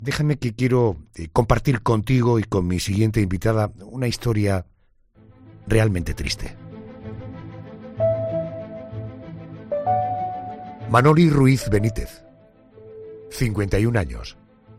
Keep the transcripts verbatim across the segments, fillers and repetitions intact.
Déjame que quiero eh, compartir contigo y con mi siguiente invitada una historia realmente triste. Manoli Ruiz Benítez, cincuenta y un años.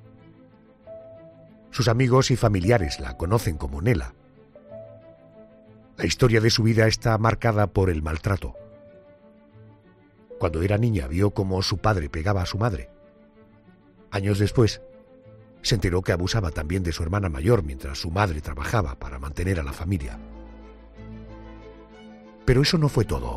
Sus amigos y familiares la conocen como Nela. La historia de su vida está marcada por el maltrato. Cuando era niña vio cómo su padre pegaba a su madre. Años después, se enteró que abusaba también de su hermana mayor mientras su madre trabajaba para mantener a la familia. Pero eso no fue todo.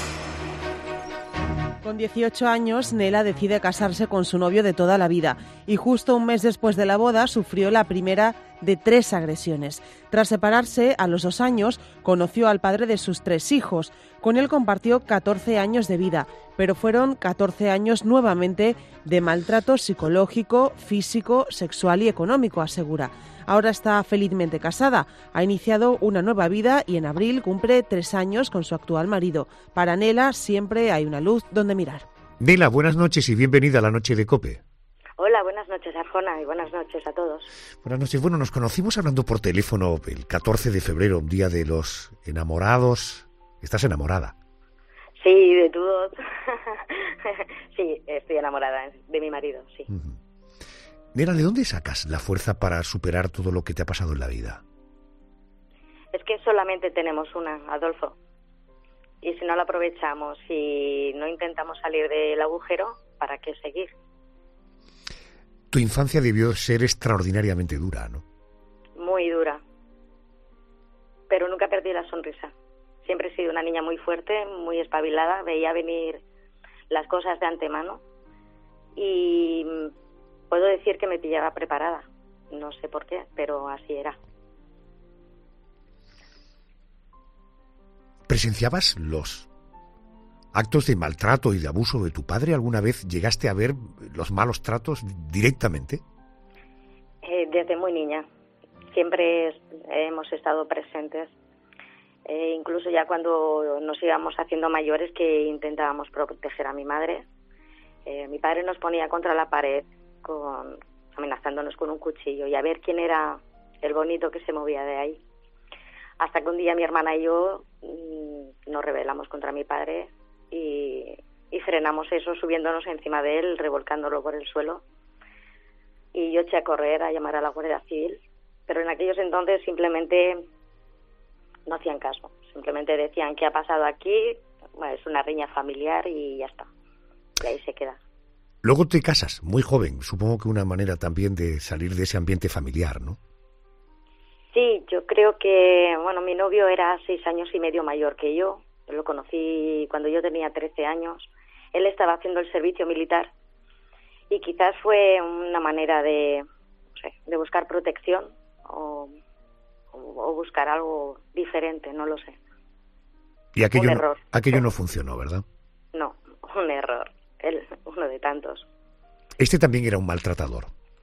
Con dieciocho años, Nela decide casarse con su novio de toda la vida y justo un mes después de la boda sufrió la primera de tres agresiones. Tras separarse, a los dos años, conoció al padre de sus tres hijos. Con él compartió catorce años de vida, pero fueron catorce años nuevamente de maltrato psicológico, físico, sexual y económico, asegura. Ahora está felizmente casada, ha iniciado una nueva vida y en abril cumple tres años con su actual marido. Para Nela siempre hay una luz donde mirar. Nela, buenas noches y bienvenida a la Noche de COPE. Hola, buenas noches, Arjona, y buenas noches a todos. Buenas noches. Bueno, nos conocimos hablando por teléfono el catorce de febrero, un día de los enamorados. ¿Estás enamorada? Sí, de todos. Sí, estoy enamorada de mi marido, sí. Uh-huh. Nela, ¿de dónde sacas la fuerza para superar todo lo que te ha pasado en la vida? Es que solamente tenemos una, Adolfo. Y si no la aprovechamos y no intentamos salir del agujero, ¿para qué seguir? Tu infancia debió ser extraordinariamente dura, ¿no? Muy dura. Pero nunca perdí la sonrisa. Siempre he sido una niña muy fuerte, muy espabilada, veía venir las cosas de antemano y puedo decir que me pillaba preparada. No sé por qué, pero así era. ¿Presenciabas los actos de maltrato y de abuso de tu padre? ¿Alguna vez llegaste a ver los malos tratos directamente? Eh, desde muy niña. Siempre hemos estado presentes. Eh, incluso ya cuando nos íbamos haciendo mayores que intentábamos proteger a mi madre. Eh, mi padre nos ponía contra la pared con, amenazándonos con un cuchillo y a ver quién era el bonito que se movía de ahí. Hasta que un día mi hermana y yo mmm, nos rebelamos contra mi padre y, y frenamos eso subiéndonos encima de él, revolcándolo por el suelo. Y yo eché a correr a llamar a la Guardia Civil, pero en aquellos entonces simplemente no hacían caso. Simplemente decían qué ha pasado aquí, bueno, es una riña familiar y ya está. Y ahí se queda. Luego te casas, muy joven, supongo que una manera también de salir de ese ambiente familiar, ¿no? Sí, yo creo que, bueno, mi novio era seis años y medio mayor que yo. Lo conocí cuando yo tenía trece años. Él estaba haciendo el servicio militar y quizás fue una manera de, no sé, de buscar protección o, o buscar algo diferente, no lo sé. Y aquello, un error. No, aquello no funcionó, ¿verdad? No, un error. Él, uno de tantos. Este también era un maltratador.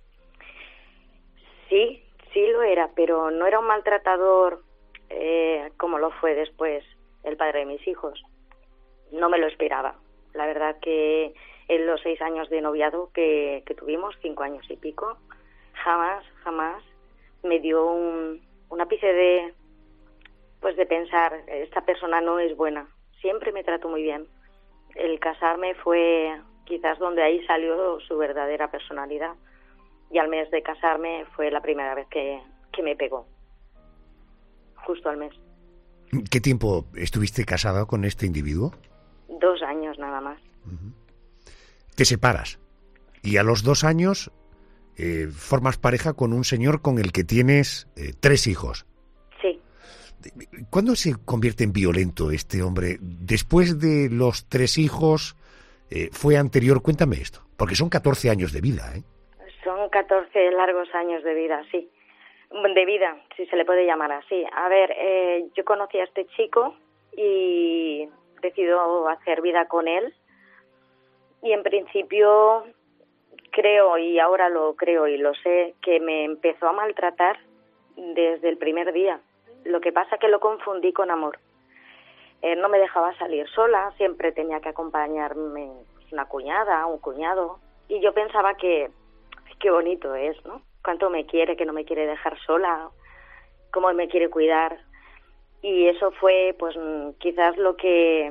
Sí, sí lo era, pero no era un maltratador eh, como lo fue después el padre de mis hijos. No me lo esperaba. La verdad que en los seis años de noviazgo que, que tuvimos, cinco años y pico, jamás, jamás me dio un, un ápice de, pues de pensar, esta persona no es buena. Siempre me trató muy bien. El casarme fue quizás donde ahí salió su verdadera personalidad. Y al mes de casarme fue la primera vez que, que me pegó. Justo al mes. ¿Qué tiempo estuviste casada con este individuo? Dos años nada más. Uh-huh. Te separas. Y a los dos años eh, formas pareja con un señor con el que tienes eh, tres hijos. Sí. ¿Cuándo se convierte en violento este hombre? ¿Después de los tres hijos? Eh, ¿Fue anterior? Cuéntame esto. Porque son catorce años de vida, ¿eh? Son catorce largos años de vida, sí. De vida, si se le puede llamar así. A ver, eh, yo conocí a este chico y decido hacer vida con él. Y en principio creo, y ahora lo creo y lo sé, que me empezó a maltratar desde el primer día. Lo que pasa que lo confundí con amor. Él no me dejaba salir sola, siempre tenía que acompañarme una cuñada, un cuñado. Y yo pensaba que, qué bonito es, ¿no? Cuánto me quiere, que no me quiere dejar sola, cómo me quiere cuidar. Y eso fue, pues, quizás lo que,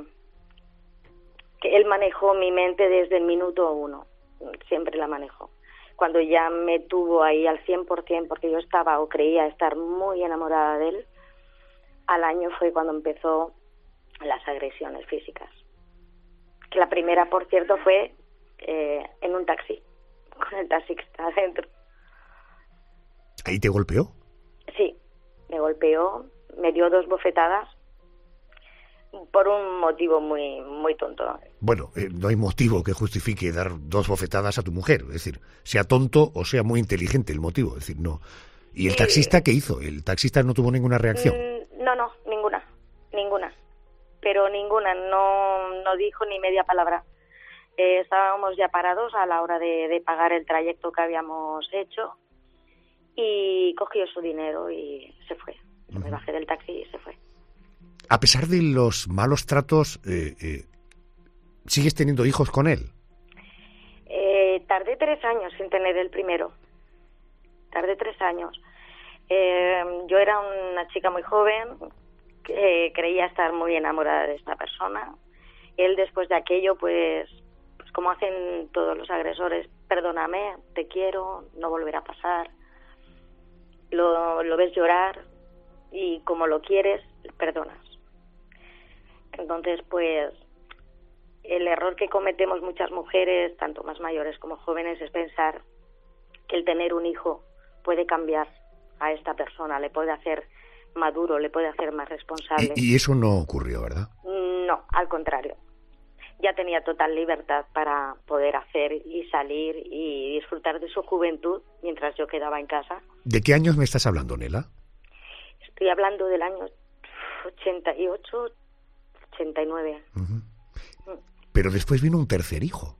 que él manejó mi mente desde el minuto uno. Siempre la manejó. Cuando ya me tuvo ahí al cien por ciento, porque yo estaba o creía estar muy enamorada de él, al año fue cuando empezó las agresiones físicas. Que la primera, por cierto, fue eh, en un taxi, con el taxista adentro. ¿Ahí te golpeó? Sí, me golpeó, me dio dos bofetadas por un motivo muy muy tonto. Bueno, eh, no hay motivo que justifique dar dos bofetadas a tu mujer, es decir, sea tonto o sea muy inteligente el motivo, es decir, no. ¿Y el taxista qué hizo? ¿El taxista no tuvo ninguna reacción? No, no, ninguna, ninguna, pero ninguna, no, no dijo ni media palabra. Eh, estábamos ya parados a la hora de, de pagar el trayecto que habíamos hecho y cogió su dinero y se fue. Yo me bajé del taxi y se fue. A pesar de los malos tratos, eh, eh, ¿sigues teniendo hijos con él? Eh, tardé tres años sin tener el primero. Tardé tres años. Eh, yo era una chica muy joven, que creía estar muy enamorada de esta persona. Él, después de aquello, pues, pues como hacen todos los agresores, perdóname, te quiero, no volverá a pasar. Lo, lo ves llorar y como lo quieres, perdonas. Entonces, pues, el error que cometemos muchas mujeres, tanto más mayores como jóvenes, es pensar que el tener un hijo puede cambiar a esta persona, le puede hacer maduro, le puede hacer más responsable. Y, y eso no ocurrió, ¿verdad? No, al contrario. Ya tenía total libertad para poder hacer y salir y disfrutar de su juventud mientras yo quedaba en casa. ¿De qué años me estás hablando, Nela? Estoy hablando del año ochenta y ocho, ochenta y nueve. Uh-huh. Pero después vino un tercer hijo.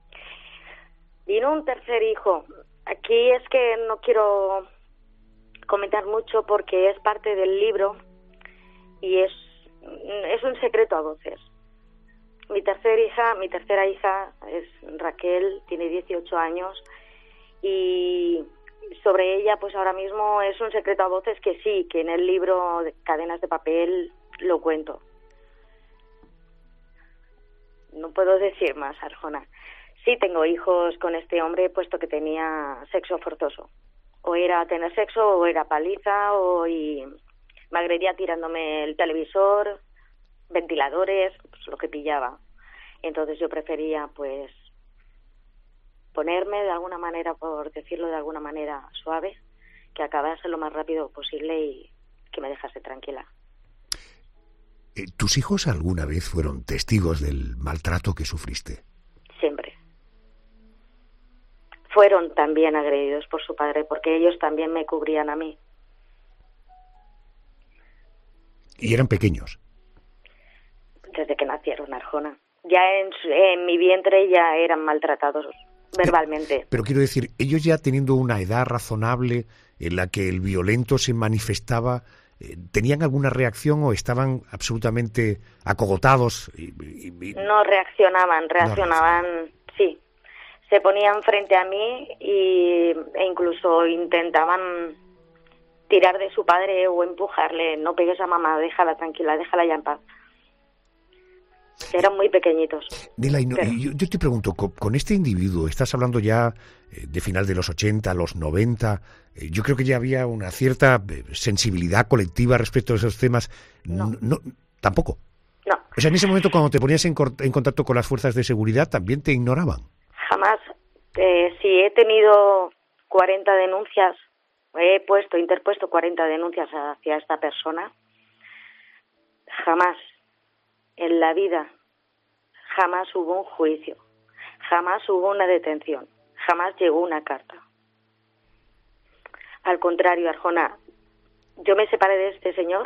Vino un tercer hijo. Aquí es que no quiero comentar mucho porque es parte del libro y es, es un secreto a voces. Mi tercera hija, mi tercera hija es Raquel, tiene dieciocho años y sobre ella pues ahora mismo es un secreto a voces que sí, que en el libro de Cadenas de Papel lo cuento. No puedo decir más, Arjona. Sí tengo hijos con este hombre puesto que tenía sexo forzoso. O era tener sexo o era paliza o y me agredía tirándome el televisor, ventiladores, pues lo que pillaba. Entonces yo prefería pues ponerme de alguna manera, por decirlo de alguna manera suave, que acabase lo más rápido posible y que me dejase tranquila. ¿Tus hijos alguna vez fueron testigos del maltrato que sufriste? Siempre. Fueron también agredidos por su padre, porque ellos también me cubrían a mí. ¿Y eran pequeños? Desde que nacieron, Arjona. Ya en, en mi vientre ya eran maltratados verbalmente. Pero, pero quiero decir, ellos ya teniendo una edad razonable en la que el violento se manifestaba, ¿tenían alguna reacción o estaban absolutamente acogotados? Y, y, y... No reaccionaban, reaccionaban, no sí. Se ponían frente a mí y, e incluso intentaban tirar de su padre o empujarle. No pegues a mamá, déjala tranquila, déjala ya en paz. Eran muy pequeñitos. Nela, y no, y yo, yo te pregunto, con, con este individuo, estás hablando ya eh, de final de los ochenta, los noventa, eh, yo creo que ya había una cierta eh, sensibilidad colectiva respecto a esos temas. No. no. ¿Tampoco? No. O sea, en ese momento cuando te ponías en, en contacto con las fuerzas de seguridad, ¿también te ignoraban? Jamás. Eh, si he tenido cuarenta denuncias, he puesto, interpuesto cuarenta denuncias hacia esta persona, jamás en la vida, jamás hubo un juicio, jamás hubo una detención, jamás llegó una carta. Al contrario, Arjona, yo me separé de este señor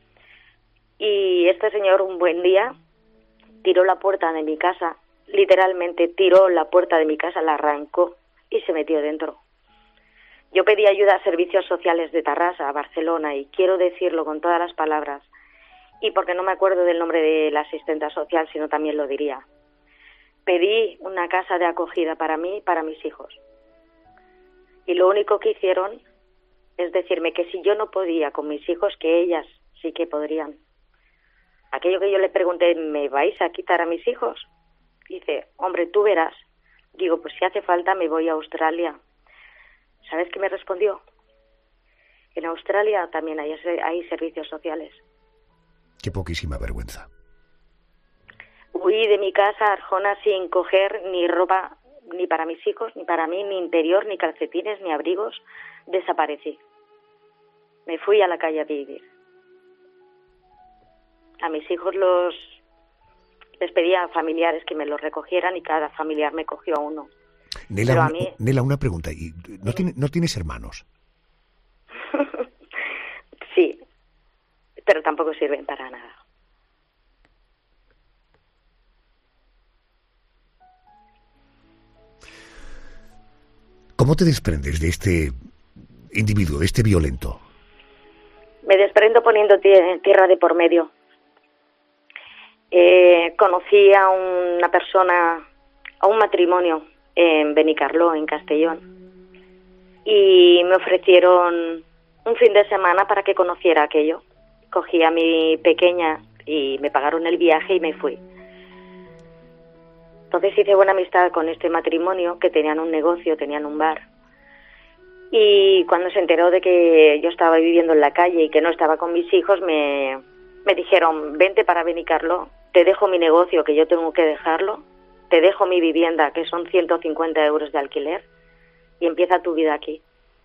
y este señor un buen día tiró la puerta de mi casa, literalmente tiró la puerta de mi casa, la arrancó y se metió dentro. Yo pedí ayuda a servicios sociales de Tarrasa, a Barcelona, y quiero decirlo con todas las palabras, y porque no me acuerdo del nombre de la asistenta social, sino también lo diría. Pedí una casa de acogida para mí y para mis hijos. Y lo único que hicieron es decirme que si yo no podía con mis hijos, que ellas sí que podrían. Aquello que yo le pregunté, ¿me vais a quitar a mis hijos? Dice, hombre, tú verás. Digo, pues si hace falta me voy a Australia. ¿Sabes qué me respondió? En Australia también hay, hay servicios sociales. Qué poquísima vergüenza. Huí de mi casa, Arjona, sin coger ni ropa, ni para mis hijos, ni para mí, ni interior, ni calcetines, ni abrigos. Desaparecí. Me fui a la calle a vivir. A mis hijos los les pedía a familiares que me los recogieran y cada familiar me cogió a uno. Nela, Pero a una, mí... Nela, una pregunta. ¿No, tiene, ¿No tienes hermanos? Sí, pero tampoco sirven para nada. ¿Cómo te desprendes de este individuo, de este violento? Me desprendo poniendo tierra de por medio. Eh, conocí a una persona, a un matrimonio en Benicarló, en Castellón, y me ofrecieron un fin de semana para que conociera aquello. Cogí a mi pequeña y me pagaron el viaje y me fui. Entonces hice buena amistad con este matrimonio, que tenían un negocio, tenían un bar. Y cuando se enteró de que yo estaba viviendo en la calle y que no estaba con mis hijos, me, me dijeron, vente para Benicarló, te dejo mi negocio, que yo tengo que dejarlo, te dejo mi vivienda, que son ciento cincuenta euros de alquiler, y empieza tu vida aquí.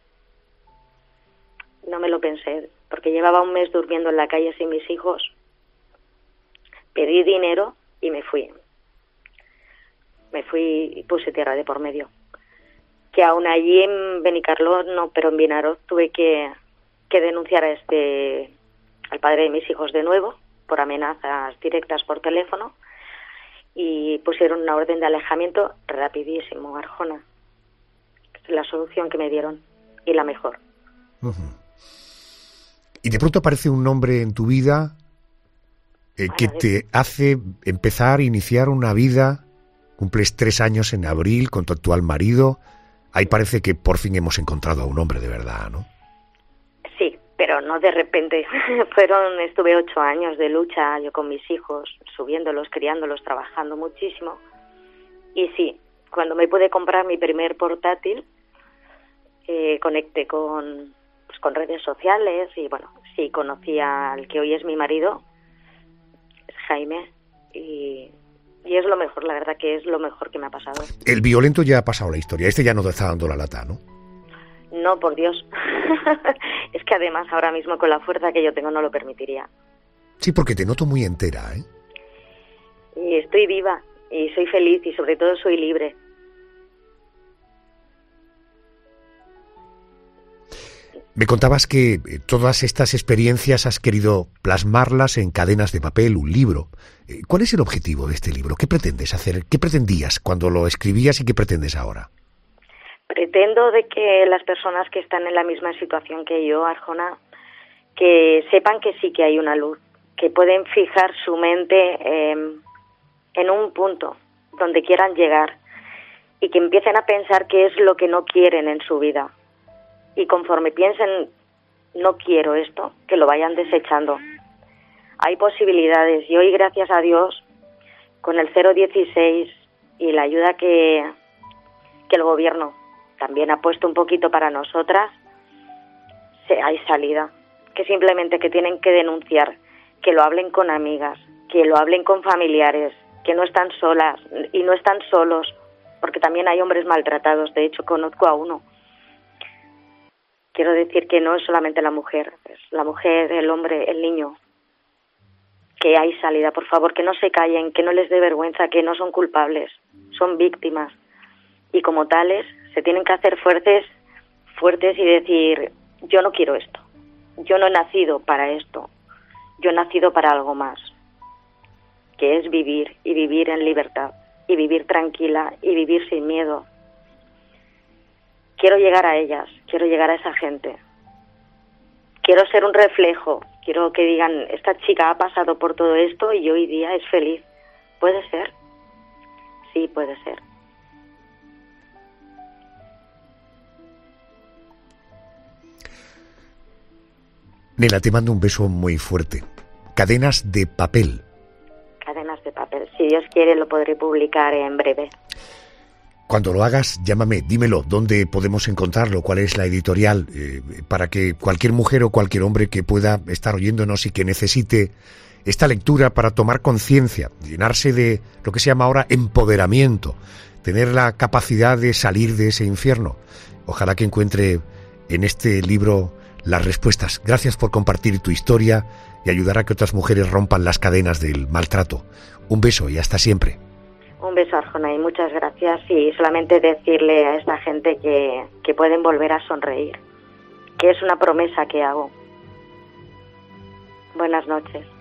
No me lo pensé, porque llevaba un mes durmiendo en la calle sin mis hijos. Pedí dinero y me fui. Me fui y puse tierra de por medio. Que aún allí en Benicarló, no, pero en Vinaroz tuve que, que denunciar a este, al padre de mis hijos de nuevo, por amenazas directas por teléfono, y pusieron una orden de alejamiento rapidísimo, Arjona. Es la solución que me dieron, y la mejor. Uh-huh. Y de pronto aparece un nombre en tu vida eh, que te hace empezar, iniciar una vida. Cumples tres años en abril con tu actual marido. Ahí parece que por fin hemos encontrado a un hombre de verdad, ¿no? Sí, pero no de repente. Fueron, estuve ocho años de lucha yo con mis hijos, subiéndolos, criándolos, trabajando muchísimo. Y sí, cuando me pude comprar mi primer portátil, eh, conecté con, pues, con redes sociales y bueno, sí, conocí al que hoy es mi marido, es Jaime, y... Y es lo mejor, la verdad que es lo mejor que me ha pasado. El violento ya ha pasado la historia. Este ya no te está dando la lata, ¿no? No, por Dios. Es que además ahora mismo con la fuerza que yo tengo no lo permitiría. Sí, porque te noto muy entera, ¿eh? Y estoy viva, y soy feliz, y sobre todo soy libre. Me contabas que todas estas experiencias has querido plasmarlas en cadenas de papel, un libro. ¿Cuál es el objetivo de este libro? ¿Qué pretendes hacer? ¿Qué pretendías cuando lo escribías y qué pretendes ahora? Pretendo de que las personas que están en la misma situación que yo, Arjona, que sepan que sí que hay una luz, que pueden fijar su mente eh, en un punto donde quieran llegar y que empiecen a pensar qué es lo que no quieren en su vida. Y conforme piensen, no quiero esto, que lo vayan desechando. Hay posibilidades y hoy, gracias a Dios, con el cero dieciséis y la ayuda que, que el gobierno también ha puesto un poquito para nosotras, se, hay salida. Que simplemente que tienen que denunciar, que lo hablen con amigas, que lo hablen con familiares, que no están solas y no están solos, porque también hay hombres maltratados. De hecho, conozco a uno. Quiero decir que no es solamente la mujer, es la mujer, el hombre, el niño. Que hay salida, por favor, que no se callen, que no les dé vergüenza, que no son culpables, son víctimas. Y como tales, se tienen que hacer fuertes, fuertes y decir, yo no quiero esto, yo no he nacido para esto, yo he nacido para algo más, que es vivir y vivir en libertad, y vivir tranquila y vivir sin miedo. Quiero llegar a ellas, quiero llegar a esa gente. Quiero ser un reflejo, quiero que digan, esta chica ha pasado por todo esto y hoy día es feliz. ¿Puede ser? Sí, puede ser. Nela, te mando un beso muy fuerte. Cadenas de papel. Cadenas de papel. Si Dios quiere, lo podré publicar en breve. Cuando lo hagas, llámame, dímelo, dónde podemos encontrarlo, cuál es la editorial, eh, para que cualquier mujer o cualquier hombre que pueda estar oyéndonos y que necesite esta lectura para tomar conciencia, llenarse de lo que se llama ahora empoderamiento, tener la capacidad de salir de ese infierno. Ojalá que encuentre en este libro las respuestas. Gracias por compartir tu historia y ayudar a que otras mujeres rompan las cadenas del maltrato. Un beso y hasta siempre. Un beso, Arjona, y muchas gracias. Y solamente decirle a esta gente que, que pueden volver a sonreír, que es una promesa que hago. Buenas noches.